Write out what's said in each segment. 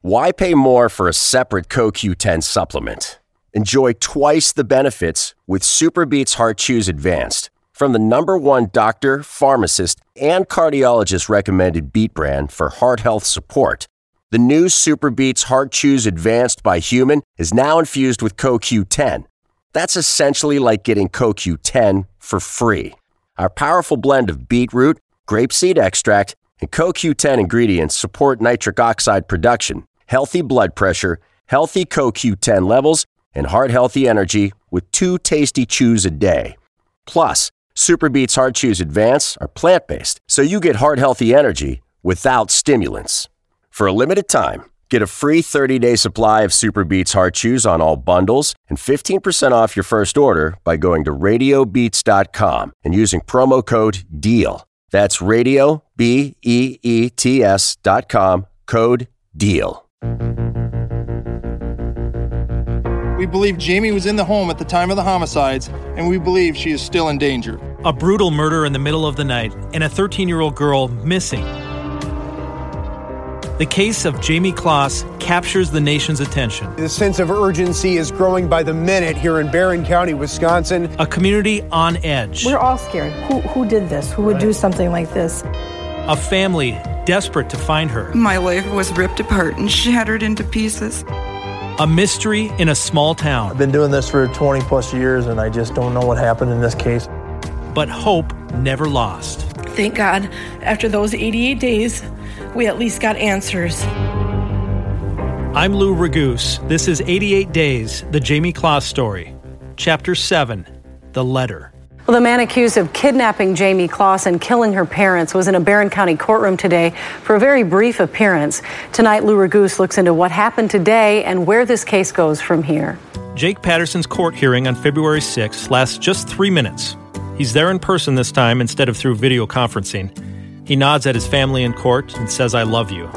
Why pay more for a separate CoQ10 supplement? Enjoy twice the benefits with SuperBeets Heart Chews Advanced from the #1 doctor, pharmacist, and cardiologist recommended beet brand for heart health support. The new SuperBeets Heart Chews Advanced by Human is now infused with CoQ10. That's essentially like getting CoQ10 for free. Our powerful blend of beetroot, grapeseed extract, and CoQ10 ingredients support nitric oxide production, healthy blood pressure, healthy CoQ10 levels, and heart-healthy energy with 2 tasty chews a day. Plus, SuperBeets Heart Chews Advance are plant-based, so you get heart-healthy energy without stimulants. For a limited time, get a free 30-day supply of SuperBeets Heart Chews on all bundles and 15% off your first order by going to RadioBeets.com and using promo code DEAL. That's Radio, BEETS.com, code DEAL. We believe Jamie was in the home at the time of the homicides, and we believe she is still in danger. A brutal murder in the middle of the night and a 13-year-old girl missing. The case of Jamie Kloss captures the nation's attention. The sense of urgency is growing by the minute here in Barron County, Wisconsin. A community on edge. We're all scared. Who did this? Who would do something like this? A family desperate to find her. My life was ripped apart and shattered into pieces. A mystery in a small town. I've been doing this for 20 plus years and I just don't know what happened in this case. But hope never lost. Thank God, after those 88 days, we at least got answers. I'm Lou Raguse. This is 88 Days, the Jamie Kloss story. Chapter 7, The Letter. Well, the man accused of kidnapping Jamie Kloss and killing her parents was in a Barron County courtroom today for a very brief appearance. Tonight, Lou Raguse looks into what happened today and where this case goes from here. Jake Patterson's court hearing on February 6th lasts just 3 minutes. He's there in person this time instead of through video conferencing. He nods at his family in court and says, "I love you."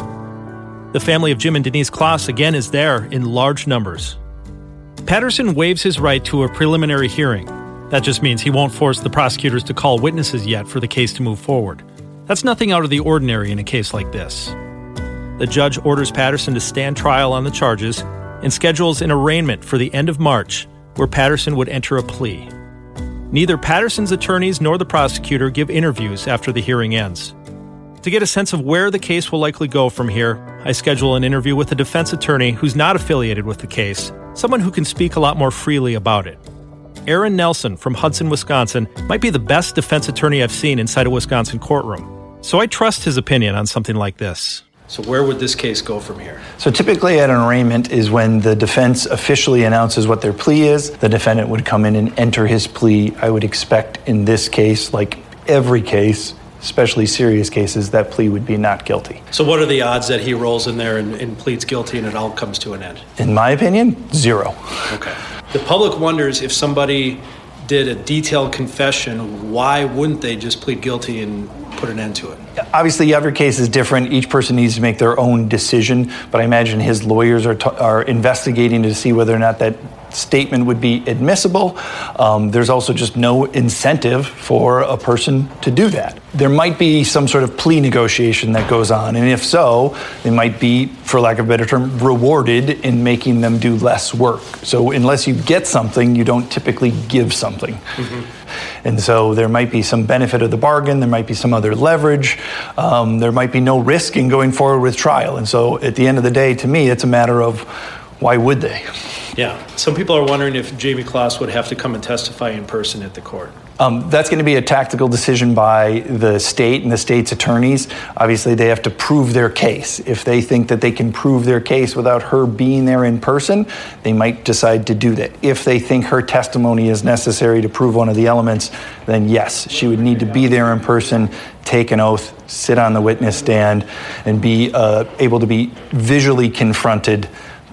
The family of Jim and Denise Kloss again is there in large numbers. Patterson waives his right to a preliminary hearing. That just means he won't force the prosecutors to call witnesses yet for the case to move forward. That's nothing out of the ordinary in a case like this. The judge orders Patterson to stand trial on the charges and schedules an arraignment for the end of March, where Patterson would enter a plea. Neither Patterson's attorneys nor the prosecutor give interviews after the hearing ends. To get a sense of where the case will likely go from here, I schedule an interview with a defense attorney who's not affiliated with the case, someone who can speak a lot more freely about it. Aaron Nelson from Hudson, Wisconsin, might be the best defense attorney I've seen inside a Wisconsin courtroom. So I trust his opinion on something like this. So where would this case go from here? So typically at an arraignment is when the defense officially announces what their plea is. The defendant would come in and enter his plea. I would expect in this case, like every case, especially serious cases, that plea would be not guilty. So what are the odds that he rolls in there and pleads guilty and it all comes to an end? In my opinion, 0. Okay. The public wonders if somebody did a detailed confession, why wouldn't they just plead guilty and put an end to it? Obviously, every case is different. Each person needs to make their own decision, but I imagine his lawyers are investigating to see whether or not that statement would be admissible. There's also just no incentive for a person to do that. There might be some sort of plea negotiation that goes on, and if so, they might be, for lack of a better term, rewarded in making them do less work. So unless you get something, you don't typically give something. Mm-hmm. And so there might be some benefit of the bargain, there might be some other leverage, there might be no risk in going forward with trial. And so at the end of the day, to me, it's a matter of why would they? Yeah. Some people are wondering if Jamie Kloss would have to come and testify in person at the court. That's going to be a tactical decision by the state and the state's attorneys. Obviously, they have to prove their case. If they think that they can prove their case without her being there in person, they might decide to do that. If they think her testimony is necessary to prove one of the elements, then yes, she would need to be there in person, take an oath, sit on the witness stand, and be able to be visually confronted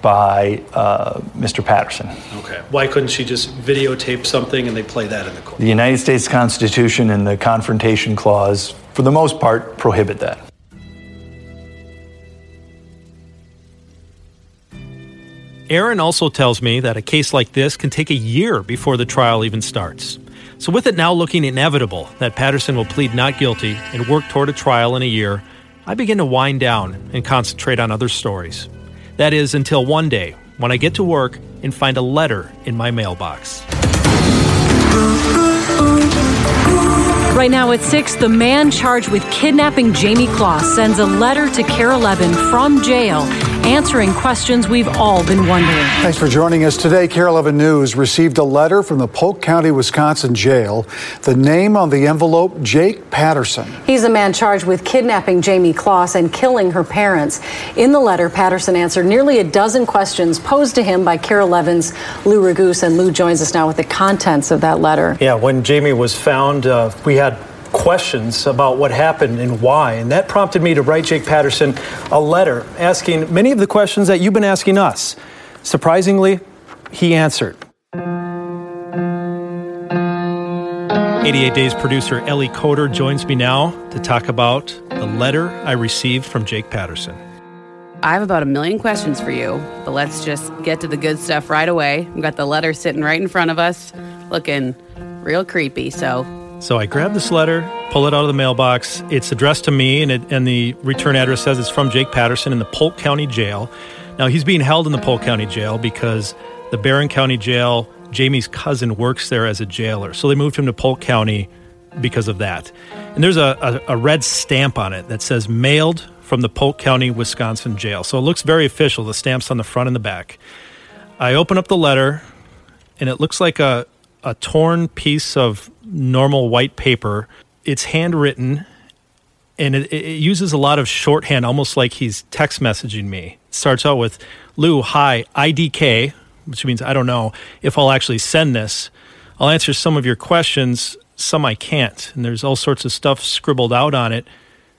by Mr. Patterson. Okay. Why couldn't she just videotape something and they play that in the court? The United States Constitution and the Confrontation Clause, for the most part, prohibit that. Aaron also tells me that a case like this can take a year before the trial even starts. So with it now looking inevitable that Patterson will plead not guilty and work toward a trial in a year, I begin to wind down and concentrate on other stories. That is until one day when I get to work and find a letter in my mailbox. Right now at 6, the man charged with kidnapping Jamie Kloss sends a letter to KARE 11 from jail, answering questions we've all been wondering. Thanks for joining us today. KARE 11 News received a letter from the Polk County, Wisconsin jail. The name on the envelope, Jake Patterson. He's the man charged with kidnapping Jamie Kloss and killing her parents. In the letter, Patterson answered nearly a dozen questions posed to him by KARE 11's Lou Raguse, and Lou joins us now with the contents of that letter. Yeah, when Jamie was found, we had questions about what happened and why, and that prompted me to write Jake Patterson a letter asking many of the questions that you've been asking us. Surprisingly, he answered. 88 Days producer Ellie Coder joins me now to talk about the letter I received from Jake Patterson. I have about 1 million questions for you, but let's just get to the good stuff right away. We've got the letter sitting right in front of us, looking real creepy, So I grab this letter, pull it out of the mailbox. It's addressed to me, and the return address says it's from Jake Patterson in the Polk County Jail. Now, he's being held in the Polk County Jail because the Barron County Jail, Jamie's cousin works there as a jailer. So they moved him to Polk County because of that. And there's a red stamp on it that says mailed from the Polk County, Wisconsin Jail. So it looks very official. The stamp's on the front and the back. I open up the letter, and it looks like a torn piece of normal white paper. It's handwritten, and it uses a lot of shorthand, almost like he's text messaging me. It starts out with, Lou, hi, IDK, which means I don't know if I'll actually send this. I'll answer some of your questions, some I can't. And there's all sorts of stuff scribbled out on it.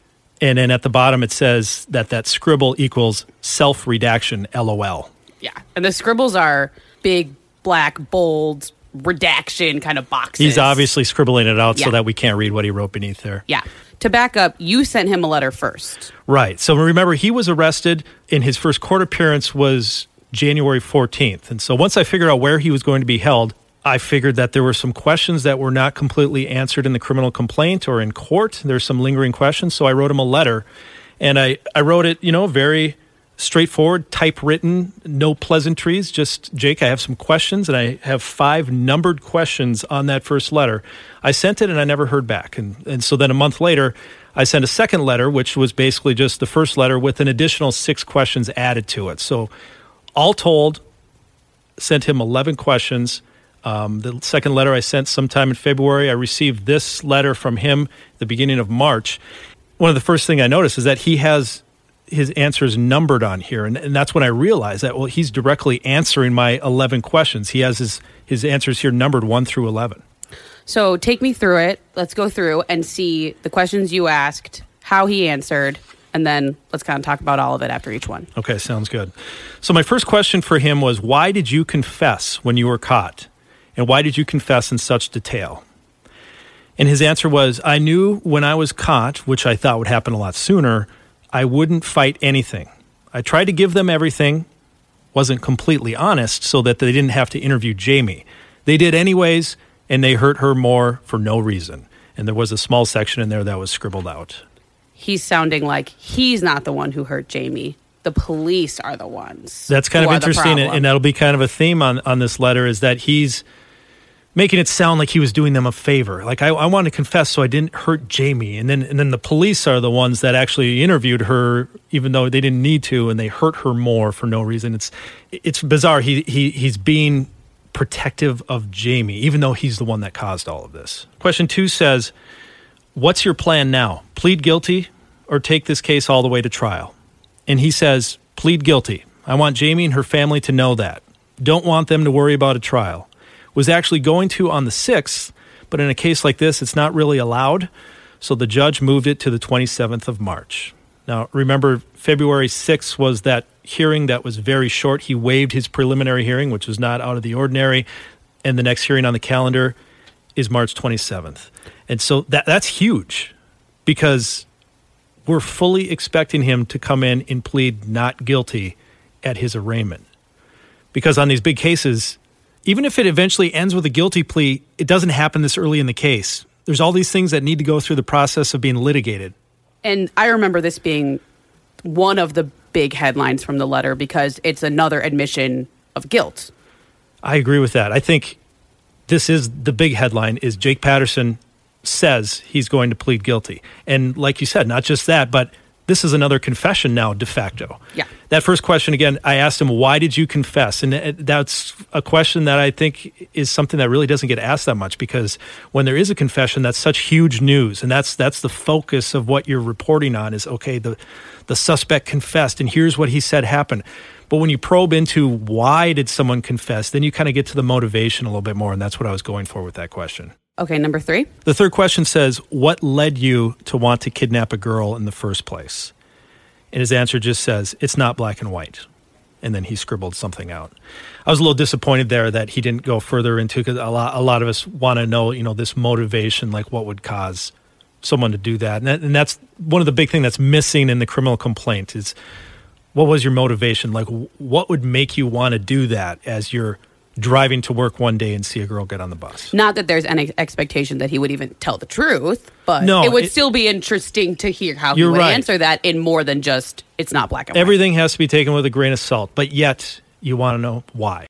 And then at the bottom it says that scribble equals self-redaction, LOL. Yeah, and the scribbles are big, black, bold, redaction kind of boxes. He's obviously scribbling it out so that we can't read what he wrote beneath there. Yeah. To back up, you sent him a letter first. Right. So remember, he was arrested, and his first court appearance was January 14th. And so once I figured out where he was going to be held, I figured that there were some questions that were not completely answered in the criminal complaint or in court. There's some lingering questions. So I wrote him a letter, and I wrote it, very straightforward, typewritten, no pleasantries, just, Jake, I have some questions, and I have 5 numbered questions on that first letter. I sent it, and I never heard back. And so then a month later, I sent a second letter, which was basically just the first letter with an additional 6 questions added to it. So all told, sent him 11 questions. The second letter I sent sometime in February. I received this letter from him at the beginning of March. One of the first things I noticed is that he has his answers numbered on here. And that's when I realized that, well, he's directly answering my 11 questions. He has his answers here numbered 1 through 11. So take me through it. Let's go through and see the questions you asked, how he answered, and then let's kind of talk about all of it after each one. Okay, sounds good. So my first question for him was, why did you confess when you were caught? And why did you confess in such detail? And his answer was, I knew when I was caught, which I thought would happen a lot sooner, I wouldn't fight anything. I tried to give them everything, wasn't completely honest, so that they didn't have to interview Jamie. They did anyways, and they hurt her more for no reason. And there was a small section in there that was scribbled out. He's sounding like he's not the one who hurt Jamie. The police are the ones. That's kind of interesting, and that'll be kind of a theme on this letter, is that he's making it sound like he was doing them a favor. Like, I want to confess so I didn't hurt Jamie. And then the police are the ones that actually interviewed her, even though they didn't need to, and they hurt her more for no reason. It's bizarre. He's being protective of Jamie, even though he's the one that caused all of this. Question 2 says, what's your plan now? Plead guilty or take this case all the way to trial? And he says, plead guilty. I want Jamie and her family to know that. Don't want them to worry about a trial. Was actually going to on the 6th, but in a case like this, it's not really allowed. So the judge moved it to the 27th of March. Now, remember, February 6th was that hearing that was very short. He waived his preliminary hearing, which was not out of the ordinary. And the next hearing on the calendar is March 27th. And so that's huge, because we're fully expecting him to come in and plead not guilty at his arraignment. Because on these big cases, even if it eventually ends with a guilty plea, it doesn't happen this early in the case. There's all these things that need to go through the process of being litigated. And I remember this being one of the big headlines from the letter because it's another admission of guilt. I agree with that. I think this is the big headline is Jake Patterson says he's going to plead guilty. And like you said, not just that, but this is another confession now de facto. Yeah. That first question, again, I asked him, why did you confess? And that's a question that I think is something that really doesn't get asked that much, because when there is a confession, that's such huge news. And that's the focus of what you're reporting on is, okay, the suspect confessed and here's what he said happened. But when you probe into why did someone confess, then you kind of get to the motivation a little bit more. And that's what I was going for with that question. Okay, number 3. The third question says, what led you to want to kidnap a girl in the first place? And his answer just says, it's not black and white. And then he scribbled something out. I was a little disappointed there that he didn't go further into, because a lot of us want to know, this motivation, like what would cause someone to do that. And that's one of the big things that's missing in the criminal complaint is, what was your motivation? Like, what would make you want to do that as you're driving to work one day and see a girl get on the bus? Not that there's any expectation that he would even tell the truth, but it would still be interesting to hear how he would answer that in more than just, it's not black and white. Everything has to be taken with a grain of salt, but yet you want to know why.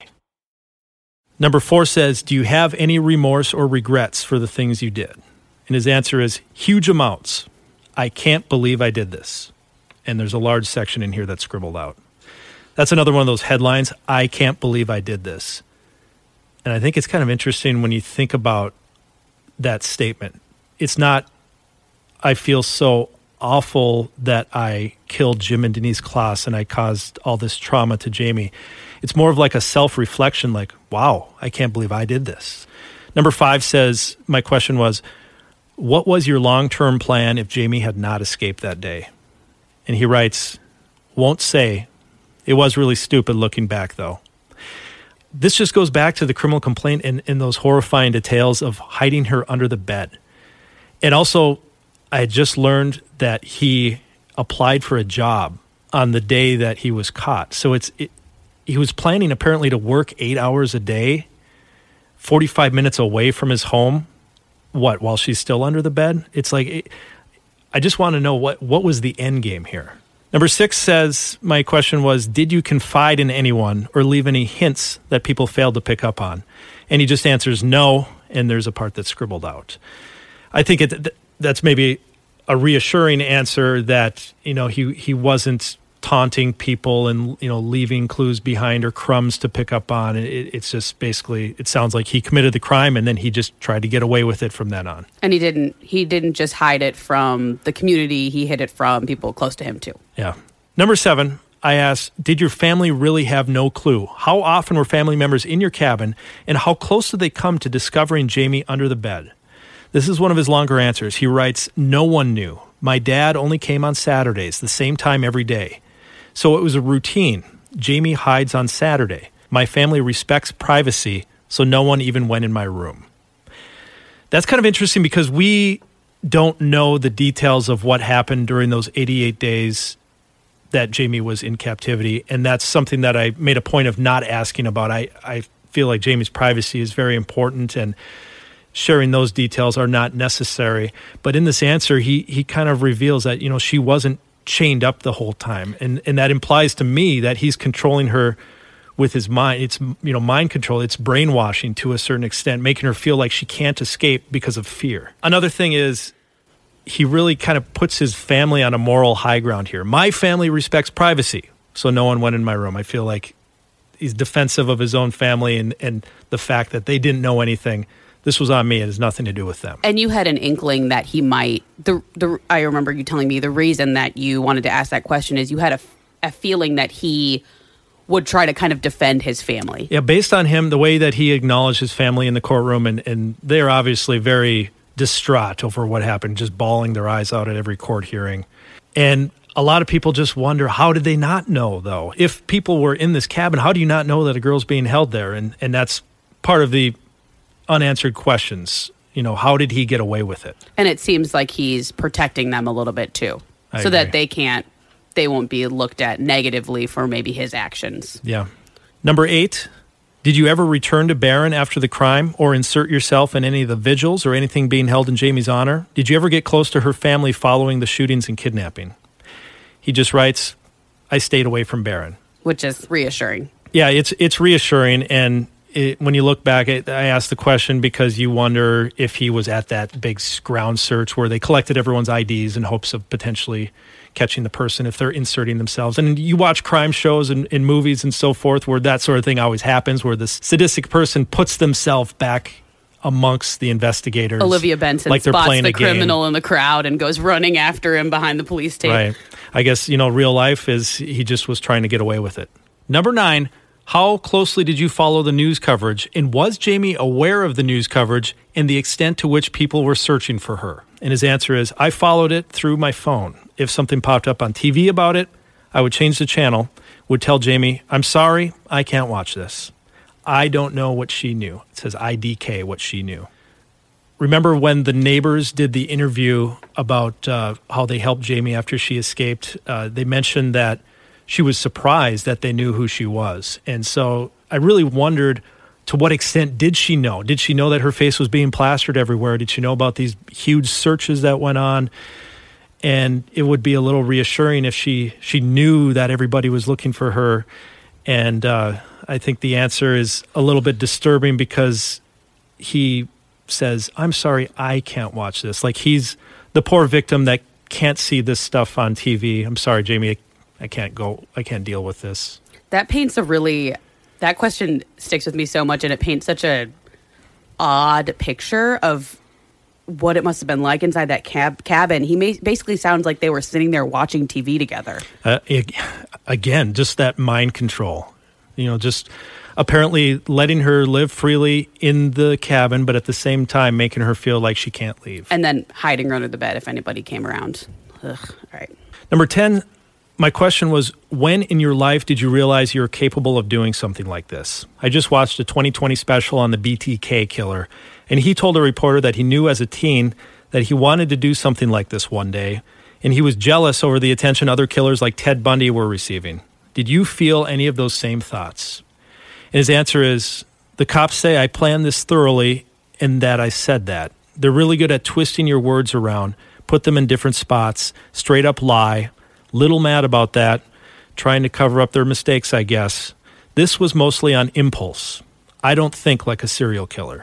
Number 4 says, do you have any remorse or regrets for the things you did? And his answer is huge amounts. I can't believe I did this. And there's a large section in here that's scribbled out. That's another one of those headlines, I can't believe I did this. And I think it's kind of interesting when you think about that statement. It's not, I feel so awful that I killed Jim and Denise Kloss and I caused all this trauma to Jamie. It's more of like a self-reflection, like, wow, I can't believe I did this. Number 5 says, my question was, what was your long-term plan if Jamie had not escaped that day? And he writes, won't say. It was really stupid looking back, though. This just goes back to the criminal complaint and those horrifying details of hiding her under the bed. And also, I had just learned that he applied for a job on the day that he was caught. So he was planning apparently to work 8 hours a day, 45 minutes away from his home. What, while she's still under the bed? It's like, I just want to know what was the end game here. Number 6 says, my question was, did you confide in anyone or leave any hints that people failed to pick up on? And he just answers no, and there's a part that's scribbled out. I think that's maybe a reassuring answer that, he wasn't taunting people and, leaving clues behind or crumbs to pick up on. It's just basically, it sounds like he committed the crime and then he just tried to get away with it from then on. And he didn't just hide it from the community, he hid it from people close to him too. Yeah. Number 7, I asked, did your family really have no clue? How often were family members in your cabin and how close did they come to discovering Jamie under the bed? This is one of his longer answers. He writes, no one knew. My dad only came on Saturdays, the same time every day. So it was a routine. Jamie hides on Saturday. My family respects privacy, so no one even went in my room. That's kind of interesting because we don't know the details of what happened during those 88 days that Jamie was in captivity, and that's something that I made a point of not asking about. I feel like Jamie's privacy is very important, and sharing those details are not necessary. But in this answer, he kind of reveals that, she wasn't chained up the whole time. And that implies to me that he's controlling her with his mind. It's, mind control. It's brainwashing to a certain extent, making her feel like she can't escape because of fear. Another thing is he really kind of puts his family on a moral high ground here. My family respects privacy, so no one went in my room. I feel like he's defensive of his own family and the fact that they didn't know anything. This was on me. It has nothing to do with them. And you had an inkling that he might. I remember you telling me the reason that you wanted to ask that question is you had a feeling that he would try to kind of defend his family. Yeah, based on him, the way that he acknowledged his family in the courtroom, and they're obviously very distraught over what happened, just bawling their eyes out at every court hearing. And a lot of people just wonder, how did they not know, though? If people were in this cabin, how do you not know that a girl's being held there? And that's part of the unanswered questions. How did he get away with it? And it seems like he's protecting them a little bit too, so that they won't be looked at negatively for maybe his actions. Yeah. Number 8, did you ever return to Barron after the crime or insert yourself in any of the vigils or anything being held in Jamie's honor? Did you ever get close to her family following the shootings and kidnapping? He just writes, I stayed away from Barron. Which is reassuring. Yeah, it's reassuring. And when you look back, I asked the question because you wonder if he was at that big ground search where they collected everyone's IDs in hopes of potentially catching the person if they're inserting themselves. And you watch crime shows and movies and so forth where that sort of thing always happens, where the sadistic person puts themselves back amongst the investigators. Olivia Benson like they're spots playing the a game. criminal in the crowd and goes running after him behind the police tape. Right. I guess, real life is he just was trying to get away with it. Number 9, how closely did you follow the news coverage? And was Jamie aware of the news coverage and the extent to which people were searching for her? And his answer is, I followed it through my phone. If something popped up on TV about it, I would change the channel, would tell Jamie, I'm sorry, I can't watch this. I don't know what she knew. It says IDK, what she knew. Remember when the neighbors did the interview about how they helped Jamie after she escaped? They mentioned that she was surprised that they knew who she was. And so I really wondered, to what extent did she know? Did she know that her face was being plastered everywhere? Did she know about these huge searches that went on? And it would be a little reassuring if she knew that everybody was looking for her. And I think the answer is a little bit disturbing because he says, I'm sorry, I can't watch this. Like he's the poor victim that can't see this stuff on TV. I'm sorry, Jamie, I can't deal with this. That question sticks with me so much, and it paints such a odd picture of what it must have been like inside that cabin. He basically sounds like they were sitting there watching TV together. Again, just that mind control. Just apparently letting her live freely in the cabin, but at the same time making her feel like she can't leave. And then hiding her under the bed if anybody came around. Ugh, all right. Number 10, my question was, when in your life did you realize you were capable of doing something like this? I just watched a 2020 special on the BTK killer, and he told a reporter that he knew as a teen that he wanted to do something like this one day, and he was jealous over the attention other killers like Ted Bundy were receiving. Did you feel any of those same thoughts? And his answer is, the cops say I planned this thoroughly and that I said that. They're really good at twisting your words around, put them in different spots, straight up lie, little mad about that, trying to cover up their mistakes, I guess. This was mostly on impulse. I don't think like a serial killer.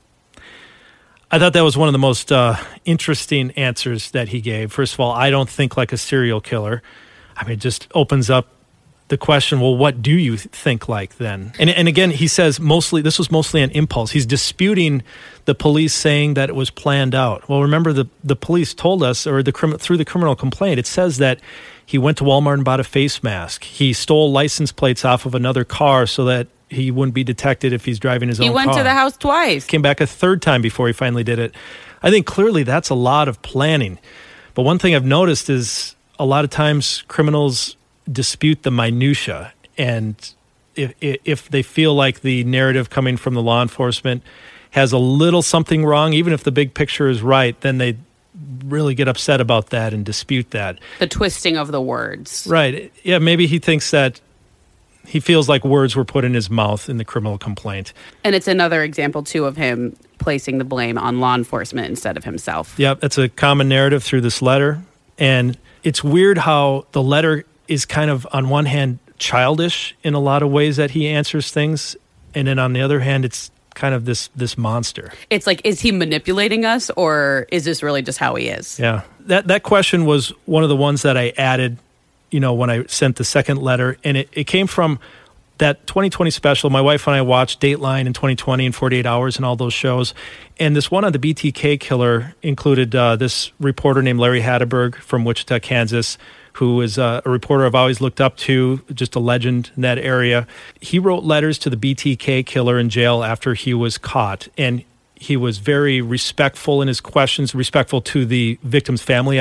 I thought that was one of the most interesting answers that he gave. First of all, I don't think like a serial killer. I mean, it just opens up the question, well, what do you think like then? And again, he says this was mostly an impulse. He's disputing the police saying that it was planned out. Well, remember the police told us, or through the criminal complaint, it says that he went to Walmart and bought a face mask. He stole license plates off of another car so that he wouldn't be detected if he's driving his own car. He went to the house twice. Came back a third time before he finally did it. I think clearly that's a lot of planning. But one thing I've noticed is a lot of times criminals dispute the minutia, and if they feel like the narrative coming from the law enforcement has a little something wrong, even if the big picture is right, then they really get upset about that and dispute that. The twisting of the words. Right. Yeah, maybe he thinks that he feels like words were put in his mouth in the criminal complaint. And it's another example, too, of him placing the blame on law enforcement instead of himself. Yeah, that's a common narrative through this letter. And it's weird how the letter is kind of, on one hand, childish in a lot of ways that he answers things. And then on the other hand, it's kind of this monster. It's like, is he manipulating us, or is this really just how he is? Yeah. That question was one of the ones that I added, when I sent the second letter. And it came from that 2020 special. My wife and I watched Dateline in 2020 and 48 Hours and all those shows. And this one on the BTK killer included this reporter named Larry Hatteberg from Wichita, Kansas, who is a reporter I've always looked up to, just a legend in that area. He wrote letters to the BTK killer in jail after he was caught, and he was very respectful in his questions, respectful to the victim's family,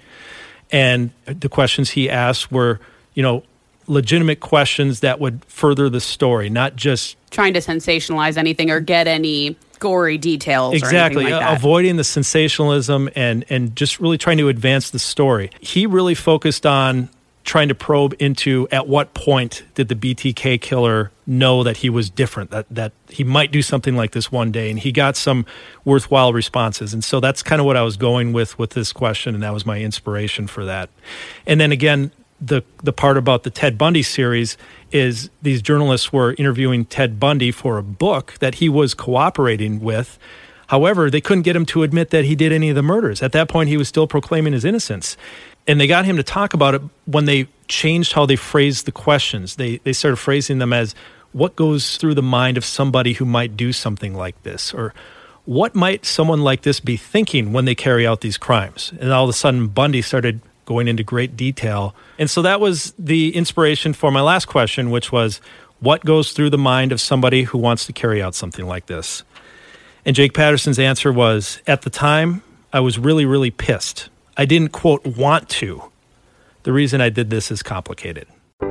and the questions he asked were, legitimate questions that would further the story, not just trying to sensationalize anything or get any gory details. Exactly. Or anything like that. Avoiding the sensationalism and just really trying to advance the story. He really focused on trying to probe into at what point did the BTK killer know that he was different, that he might do something like this one day, and he got some worthwhile responses. And so that's kind of what I was going with this question, and that was my inspiration for that. And then again, the part about the Ted Bundy series is these journalists were interviewing Ted Bundy for a book that he was cooperating with. However, they couldn't get him to admit that he did any of the murders. At that point, he was still proclaiming his innocence. And they got him to talk about it when they changed how they phrased the questions. They started phrasing them as, what goes through the mind of somebody who might do something like this? Or what might someone like this be thinking when they carry out these crimes? And all of a sudden, Bundy started going into great detail. And so that was the inspiration for my last question, which was, what goes through the mind of somebody who wants to carry out something like this? And Jake Patterson's answer was, at the time, I was really, really pissed. I didn't, quote, want to. The reason I did this is complicated.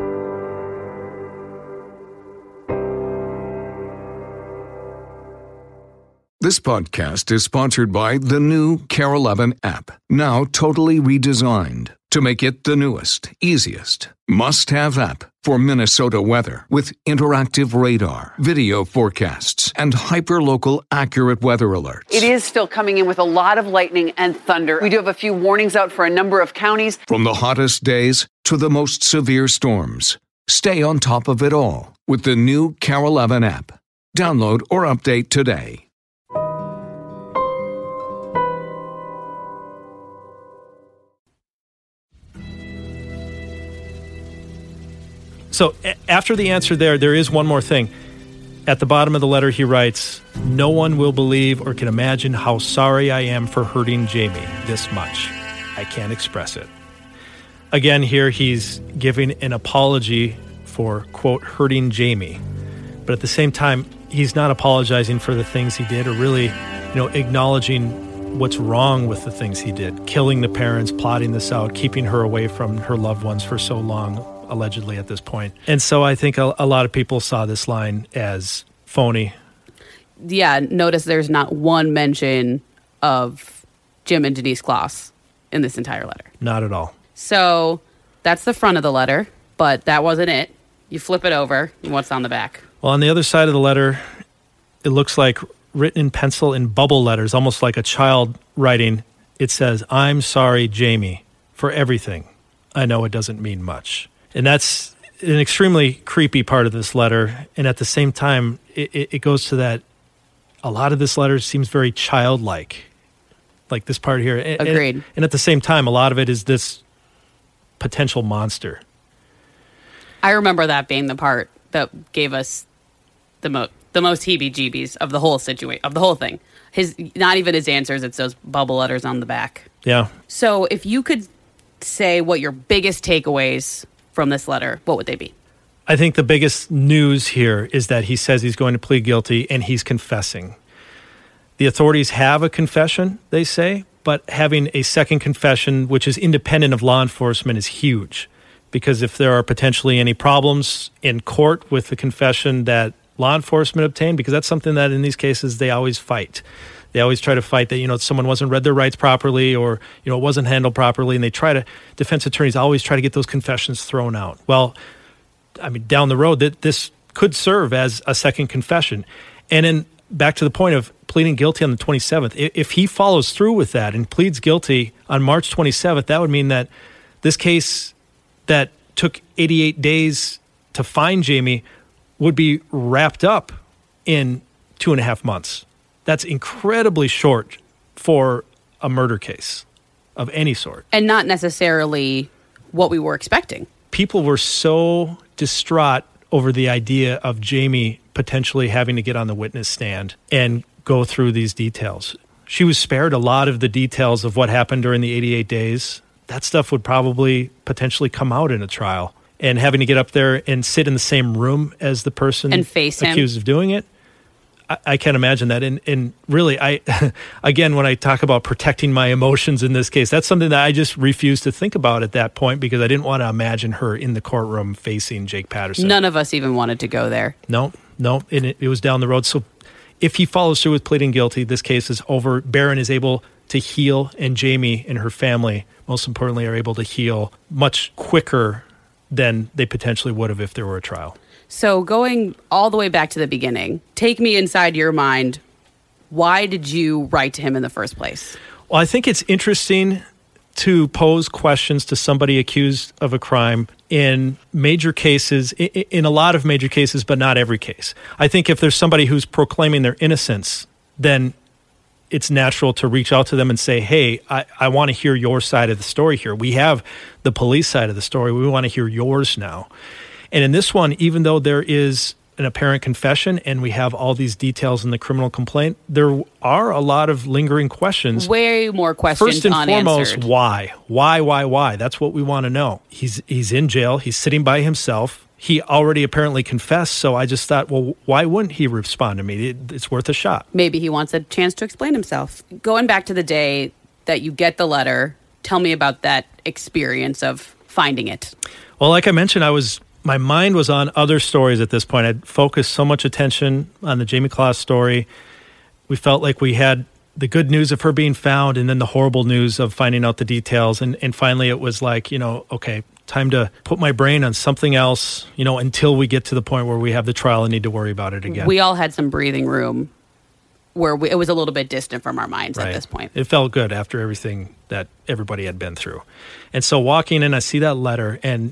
This podcast is sponsored by the new Care 11 app, now totally redesigned to make it the newest, easiest, must-have app for Minnesota weather with interactive radar, video forecasts, and hyper-local accurate weather alerts. It is still coming in with a lot of lightning and thunder. We do have a few warnings out for a number of counties. From the hottest days to the most severe storms, stay on top of it all with the new Care 11 app. Download or update today. So after the answer there is one more thing. At the bottom of the letter, he writes, no one will believe or can imagine how sorry I am for hurting Jamie this much. I can't express it. Again, here he's giving an apology for, quote, hurting Jamie. But at the same time, he's not apologizing for the things he did or really, acknowledging what's wrong with the things he did. Killing the parents, plotting this out, keeping her away from her loved ones for so long, allegedly at this point. And so I think a lot of people saw this line as phony. Yeah, notice there's not one mention of Jim and Denise Kloss in this entire letter. Not at all. So that's the front of the letter, but that wasn't it. You flip it over, and what's on the back? Well, on the other side of the letter, it looks like written in pencil in bubble letters, almost like a child writing. It says, I'm sorry, Jamie, for everything. I know it doesn't mean much. And that's an extremely creepy part of this letter. And at the same time, it goes to that a lot of this letter seems very childlike, like this part here. Agreed. And at the same time, a lot of it is this potential monster. I remember that being the part that gave us the most heebie-jeebies of the whole situation, of the whole thing. Not even his answers, it's those bubble letters on the back. Yeah. So if you could say what your biggest takeaways from this letter, what would they be? I think the biggest news here is that he says he's going to plead guilty and he's confessing. The authorities have a confession, they say, but having a second confession, which is independent of law enforcement, is huge. Because if there are potentially any problems in court with the confession that law enforcement obtained, because that's something that in these cases they always fight. They always try to fight that, someone wasn't read their rights properly or, it wasn't handled properly. And defense attorneys always try to get those confessions thrown out. Well, down the road, this could serve as a second confession. And then back to the point of pleading guilty on the 27th, if he follows through with that and pleads guilty on March 27th, that would mean that this case that took 88 days to find Jamie would be wrapped up in 2.5 months. That's incredibly short for a murder case of any sort. And not necessarily what we were expecting. People were so distraught over the idea of Jamie potentially having to get on the witness stand and go through these details. She was spared a lot of the details of what happened during the 88 days. That stuff would probably potentially come out in a trial. And having to get up there and sit in the same room as the person and face accused him. Of doing it, I can't imagine that. And really, again, when I talk about protecting my emotions in this case, that's something that I just refused to think about at that point because I didn't want to imagine her in the courtroom facing Jake Patterson. None of us even wanted to go there. No, and it was down the road. So if he follows through with pleading guilty, this case is over. Barron is able to heal, and Jamie and her family, most importantly, are able to heal much quicker than they potentially would have if there were a trial. So going all the way back to the beginning, take me inside your mind. Why did you write to him in the first place? Well, I think it's interesting to pose questions to somebody accused of a crime in major cases, in a lot of major cases, but not every case. I think if there's somebody who's proclaiming their innocence, then it's natural to reach out to them and say, hey, I want to hear your side of the story here. We have the police side of the story. We want to hear yours now. And in this one, even though there is an apparent confession and we have all these details in the criminal complaint, there are a lot of lingering questions. Way more questions First and unanswered. foremost, why? That's what we want to know. He's in jail. He's sitting by himself. He already apparently confessed, so I just thought, well, why wouldn't he respond to me? It's worth a shot. Maybe he wants a chance to explain himself. Going back to the day that you get the letter, tell me about that experience of finding it. Well, like I mentioned, my mind was on other stories at this point. I'd focused so much attention on the Jamie Kloss story. We felt like we had the good news of her being found and then the horrible news of finding out the details. And finally it was like, okay, time to put my brain on something else, until we get to the point where we have the trial and need to worry about it again. We all had some breathing room where it was a little bit distant from our minds at this point. It felt good after everything that everybody had been through. And so walking in, I see that letter and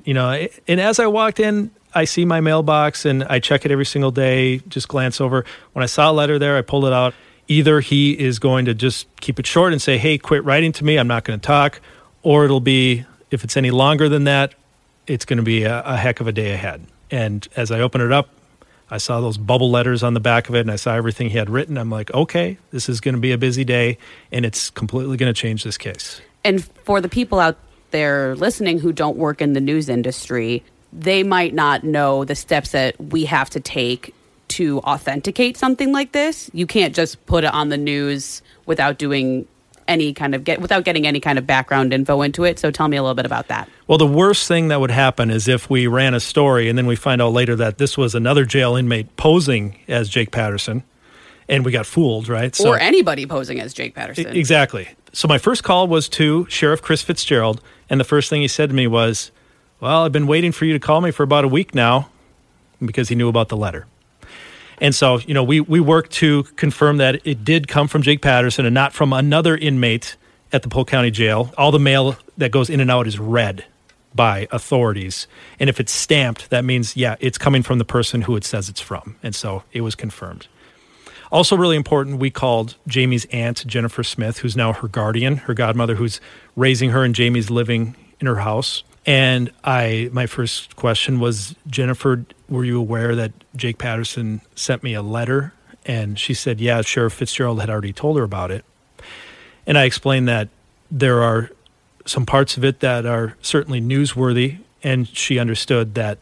as I walked in, I see my mailbox and I check it every single day, just glance over. When I saw a letter there, I pulled it out. Either he is going to just keep it short and say, hey, quit writing to me, I'm not going to talk, or it'll be, if it's any longer than that, it's going to be a heck of a day ahead. And as I open it up, I saw those bubble letters on the back of it, and I saw everything he had written. I'm like, okay, this is going to be a busy day, and it's completely going to change this case. And for the people out there listening who don't work in the news industry, they might not know the steps that we have to take to authenticate something like this. You can't just put it on the news without doing without getting any kind of background info into it. So tell me a little bit about that. Well, the worst thing that would happen is if we ran a story and then we find out later that this was another jail inmate posing as Jake Patterson and we got fooled, right? Or anybody posing as Jake Patterson. Exactly. So my first call was to Sheriff Chris Fitzgerald, and the first thing he said to me was, well, I've been waiting for you to call me for about a week now, because he knew about the letter. And so, we worked to confirm that it did come from Jake Patterson and not from another inmate at the Polk County Jail. All the mail that goes in and out is read by authorities. And if it's stamped, that means, it's coming from the person who it says it's from. And so it was confirmed. Also really important, we called Jamie's aunt, Jennifer Smith, who's now her guardian, her godmother, who's raising her, and Jamie's living in her house. And my first question was, Jennifer, were you aware that Jake Patterson sent me a letter? And she said, yeah, Sheriff Fitzgerald had already told her about it. And I explained that there are some parts of it that are certainly newsworthy, and she understood that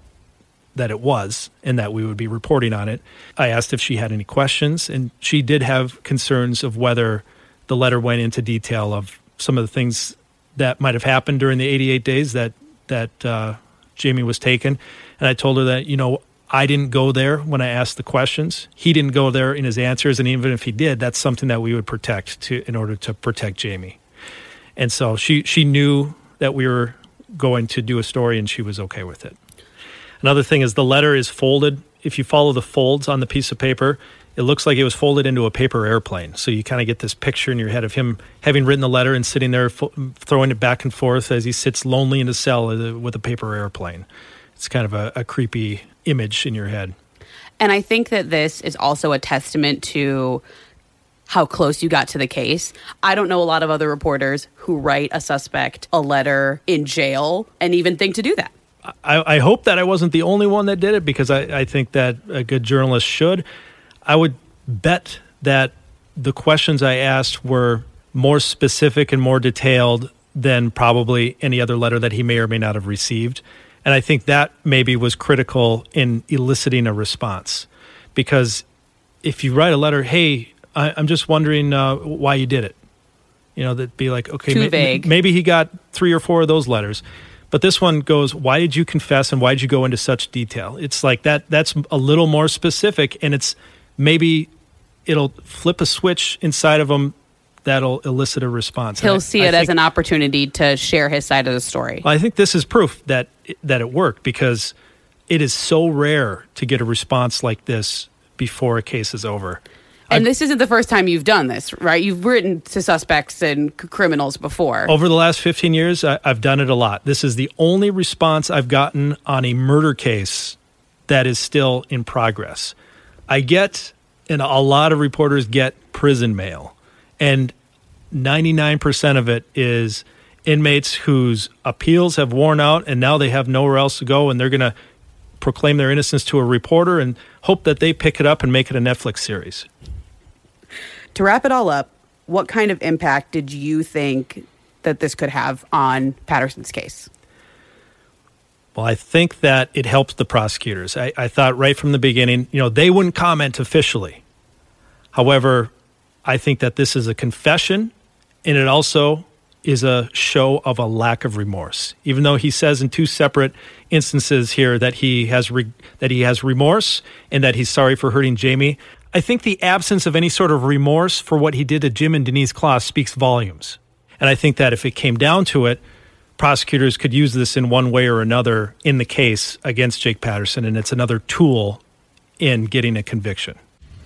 it was, and that we would be reporting on it. I asked if she had any questions, and she did have concerns of whether the letter went into detail of some of the things that might have happened during the 88 days that Jamie was taken. And I told her that, I didn't go there when I asked the questions. He didn't go there in his answers. And even if he did, that's something that we would protect in order to protect Jamie. And so she knew that we were going to do a story, and she was okay with it. Another thing is the letter is folded. If you follow the folds on the piece of paper, it looks like it was folded into a paper airplane. So you kind of get this picture in your head of him having written the letter and sitting there throwing it back and forth as he sits lonely in his cell with a paper airplane. It's kind of a creepy image in your head. And I think that this is also a testament to how close you got to the case. I don't know a lot of other reporters who write a suspect a letter in jail and even think to do that. I hope that I wasn't the only one that did it, because I think that a good journalist should. I would bet that the questions I asked were more specific and more detailed than probably any other letter that he may or may not have received. And I think that maybe was critical in eliciting a response. Because if you write a letter, hey, I'm just wondering why you did it. That'd be like, okay, too vague. Maybe he got 3 or 4 of those letters. But this one goes, why did you confess and why did you go into such detail? It's like that's a little more specific, and it's maybe it'll flip a switch inside of him that'll elicit a response. He'll see it as an opportunity to share his side of the story. I think this is proof that it worked, because it is so rare to get a response like this before a case is over. And this isn't the first time you've done this, right? You've written to suspects and criminals before. Over the last 15 years, I've done it a lot. This is the only response I've gotten on a murder case that is still in progress. I get, and a lot of reporters get, prison mail. And 99% of it is inmates whose appeals have worn out and now they have nowhere else to go, and they're going to proclaim their innocence to a reporter and hope that they pick it up and make it a Netflix series. To wrap it all up, what kind of impact did you think that this could have on Patterson's case? Well, I think that it helped the prosecutors. I thought right from the beginning, they wouldn't comment officially. However, I think that this is a confession, and it also is a show of a lack of remorse. Even though he says in two separate instances here that he has remorse and that he's sorry for hurting Jamie, I think the absence of any sort of remorse for what he did to Jim and Denise Kloss speaks volumes. And I think that if it came down to it, prosecutors could use this in one way or another in the case against Jake Patterson, and it's another tool in getting a conviction.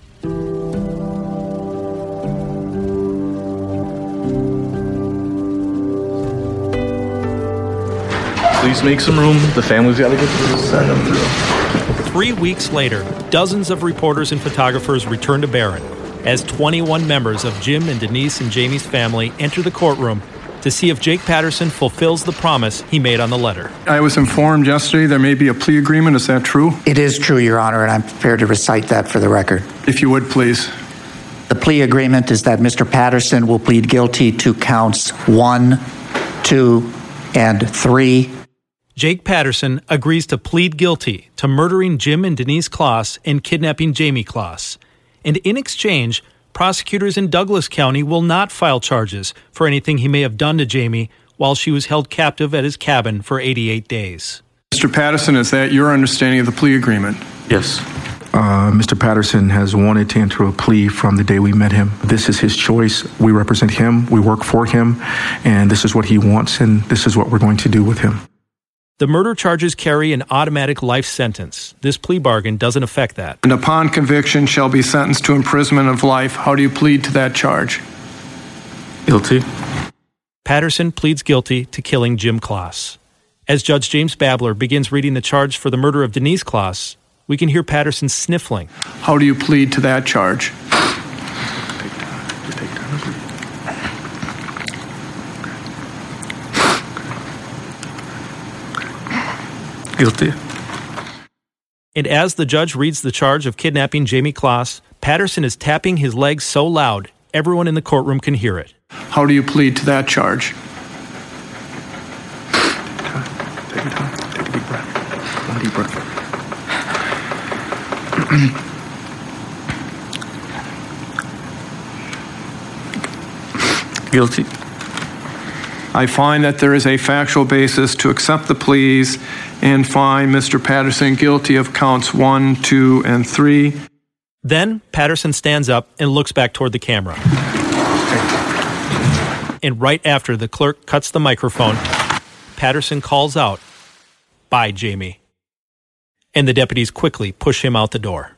Please make some room. The family's got to get through. Send them through. 3 weeks later, dozens of reporters and photographers return to Barron as 21 members of Jim and Denise and Jamie's family enter the courtroom to see if Jake Patterson fulfills the promise he made on the letter. I was informed yesterday there may be a plea agreement. Is that true? It is true, Your Honor, and I'm prepared to recite that for the record. If you would, please. The plea agreement is that Mr. Patterson will plead guilty to counts 1, 2, and 3. Jake Patterson agrees to plead guilty to murdering Jim and Denise Kloss and kidnapping Jamie Kloss. And in exchange, prosecutors in Douglas County will not file charges for anything he may have done to Jamie while she was held captive at his cabin for 88 days. Mr. Patterson, is that your understanding of the plea agreement? Yes. Mr. Patterson has wanted to enter a plea from the day we met him. This is his choice. We represent him. We work for him. And this is what he wants, and this is what we're going to do with him. The murder charges carry an automatic life sentence. This plea bargain doesn't affect that. And upon conviction shall be sentenced to imprisonment of life. How do you plead to that charge? Guilty. Patterson pleads guilty to killing Jim Kloss. As Judge James Babler begins reading the charge for the murder of Denise Kloss, we can hear Patterson sniffling. How do you plead to that charge? Guilty. And as the judge reads the charge of kidnapping Jamie Kloss, Patterson is tapping his legs so loud, everyone in the courtroom can hear it. How do you plead to that charge? Take your time. Take a deep breath. One deep breath. Guilty. I find that there is a factual basis to accept the pleas and find Mr. Patterson guilty of counts 1, 2, and 3. Then Patterson stands up and looks back toward the camera. And right after the clerk cuts the microphone, Patterson calls out, "Bye, Jamie." And the deputies quickly push him out the door.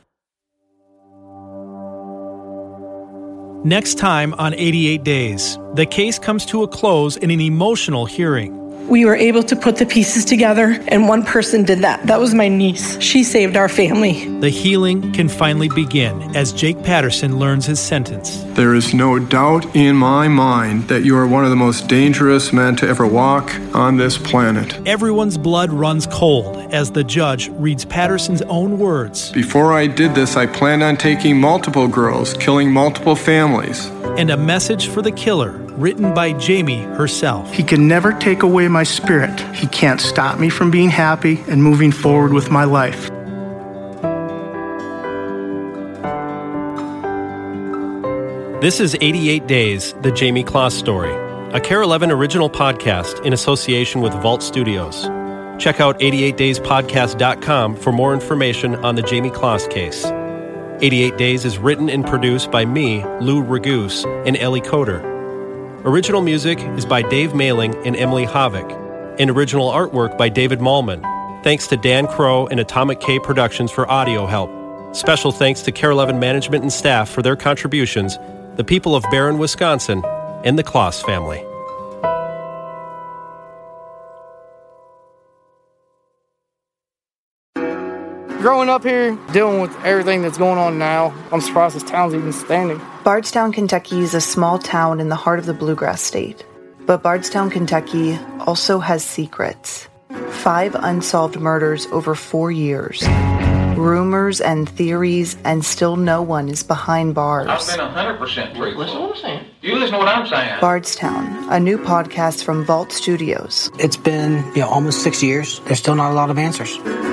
Next time on 88 Days, the case comes to a close in an emotional hearing. We were able to put the pieces together, and one person did that. That was my niece. She saved our family. The healing can finally begin as Jake Patterson learns his sentence. There is no doubt in my mind that you are one of the most dangerous men to ever walk on this planet. Everyone's blood runs cold as the judge reads Patterson's own words. Before I did this, I planned on taking multiple girls, killing multiple families. And a message for the killer, written by Jamie herself. He can never take away my spirit. He can't stop me from being happy and moving forward with my life. This is 88 Days, the Jamie Kloss story, a KARE 11 original podcast in association with Vault Studios. Check out 88dayspodcast.com for more information on the Jamie Kloss case. 88 Days is written and produced by me, Lou Raguse, and Ellie Coder. Original music is by Dave Mailing and Emily Havik, and original artwork by David Malman. Thanks to Dan Crow and Atomic K Productions for audio help. Special thanks to KARE 11 management and staff for their contributions, the people of Barron, Wisconsin, and the Kloss family. Growing up here, dealing with everything that's going on now, I'm surprised this town's even standing. Bardstown, Kentucky is a small town in the heart of the Bluegrass State. But Bardstown, Kentucky also has secrets. 5 unsolved murders over 4 years. Rumors and theories, and still no one is behind bars. I've been 100% truthful. Listen to what I'm saying. You listen to what I'm saying. Bardstown, a new podcast from Vault Studios. It's been, almost 6 years. There's still not a lot of answers.